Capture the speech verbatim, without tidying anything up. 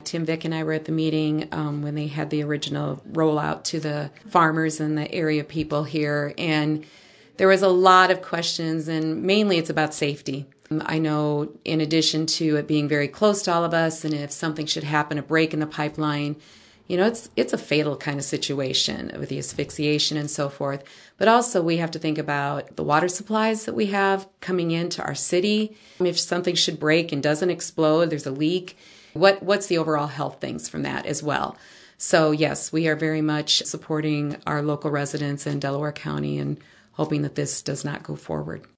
Tim Vick and I were at the meeting um, when they had the original rollout to the farmers and the area people here, and there was a lot of questions, and mainly it's about safety. I know in addition to it being very close to all of us, and if something should happen, a break in the pipeline, you know, it's it's a fatal kind of situation with the asphyxiation and so forth. But also we have to think about the water supplies that we have coming into our city. If something should break and doesn't explode, there's a leak, what what's the overall health things from that as well? So yes, we are very much supporting our local residents in Delaware County and hoping that this does not go forward.